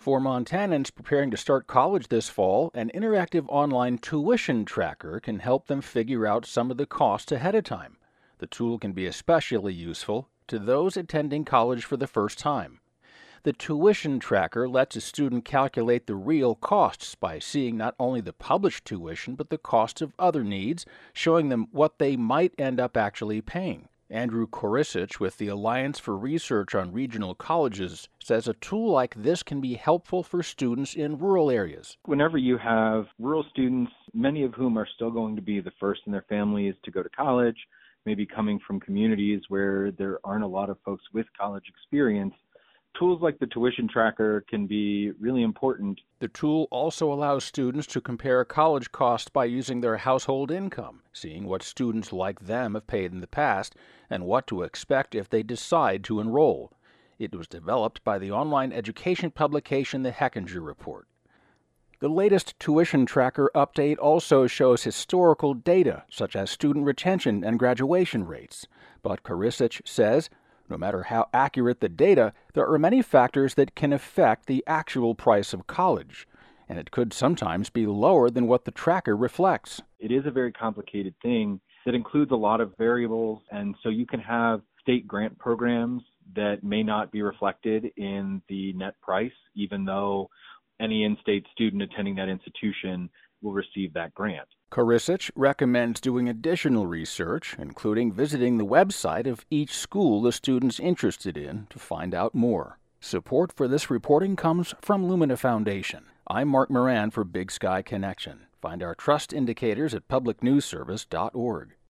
For Montanans preparing to start college this fall, an interactive online tuition tracker can help them figure out some of the costs ahead of time. The tool can be especially useful to those attending college for the first time. The tuition tracker lets a student calculate the real costs by seeing not only the published tuition but the cost of other needs, showing them what they might end up actually paying. Andrew Korisich with the Alliance for Research on Regional Colleges says a tool like this can be helpful for students in rural areas. Whenever you have rural students, many of whom are still going to be the first in their families to go to college, maybe coming from communities where there aren't a lot of folks with college experience, tools like the tuition tracker can be really important. The tool also allows students to compare college costs by using their household income, seeing what students like them have paid in the past and what to expect if they decide to enroll. It was developed by the online education publication The Hechinger Report. The latest tuition tracker update also shows historical data, such as student retention and graduation rates. But Korisich says, no matter how accurate the data, there are many factors that can affect the actual price of college, and it could sometimes be lower than what the tracker reflects. It is a very complicated thing that includes a lot of variables, and so you can have state grant programs that may not be reflected in the net price, even though any in-state student attending that institution will receive that grant. Korisich recommends doing additional research, including visiting the website of each school the student's interested in to find out more. Support for this reporting comes from Lumina Foundation. I'm Mark Moran for Big Sky Connection. Find our trust indicators at publicnewsservice.org.